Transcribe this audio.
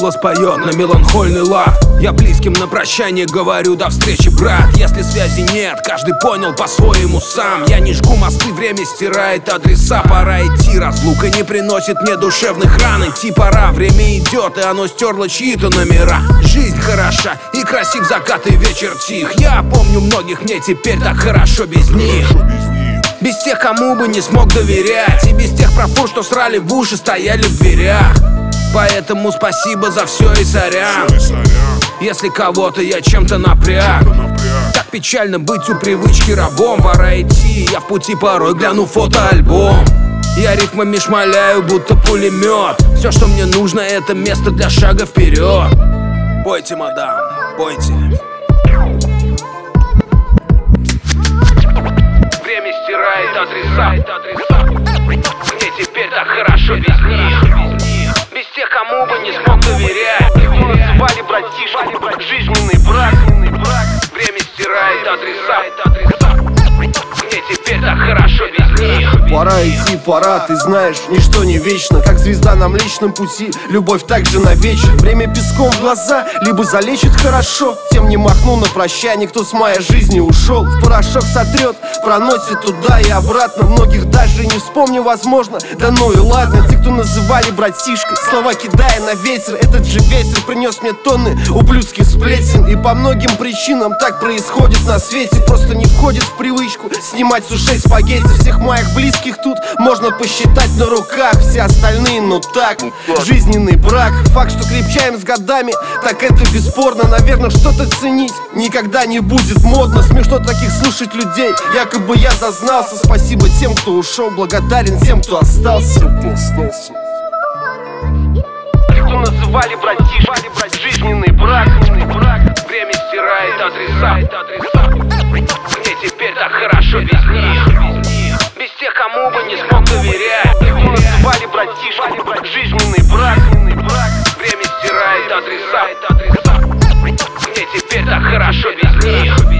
голос поет на меланхольный лад. Я близким на прощание говорю: до встречи, брат. Если связи нет, каждый понял по-своему сам. Я не жгу мосты, время стирает адреса. Пора идти, разлука не приносит мне душевных ран. Идти пора, время идет, и оно стерло чьи-то номера. Жизнь хороша, и красив закат, и вечер тих. Я помню многих, мне теперь так хорошо без них. Без тех, кому бы не смог доверять, и без тех профур, что срали в уши, стояли в дверях. Поэтому спасибо за все и сорян, если кого-то я чем-то напряг. Так печально быть у привычки рабом. Пора идти, я в пути порой гляну фотоальбом. Я рифмами шмаляю, будто пулемет. Все, что мне нужно, это место для шага вперед. Пойте, мадам, пойте. Время стирает адреса. Мне теперь так хорошо без них. Без тех, кому бы не смог доверять. Их называли братишкой, жизненный брак. Время стирает адреса. Мне теперь так хорошо без них. Пора идти, пора, ты знаешь, ничто не вечно. Как звезда на Млечном пути, любовь также навечно. Время песком в глаза, либо залечит хорошо. Тем не махну на прощание, кто с моей жизни ушел. В порошок сотрет, проносит туда и обратно. Многих даже не вспомню, возможно. Да ну и ладно, те, кто называли братишкой, слова кидая на ветер. Этот же ветер принес мне тонны ублюдских сплетен. И по многим причинам так происходит на свете. Просто не входит в привычку снимать с ушей спагетти. Всех моих близких тут можно посчитать на руках. Все остальные, ну так, жизненный брак. Факт, что крепчаем с годами, так это бесспорно. Наверное, что-то ценить никогда не будет модно. Смешно таких слушать людей, якобы я зазнался. Спасибо тем, кто ушел, благодарен тем, кто остался. Кто называли братишкой, жизненный брак. Время стирает адреса. Мне теперь так хорошо без них. Без тех, кому бы не смог доверять. Кто называли братишкой, жизненный брак. Время стирает адреса. Мне теперь так хорошо без них.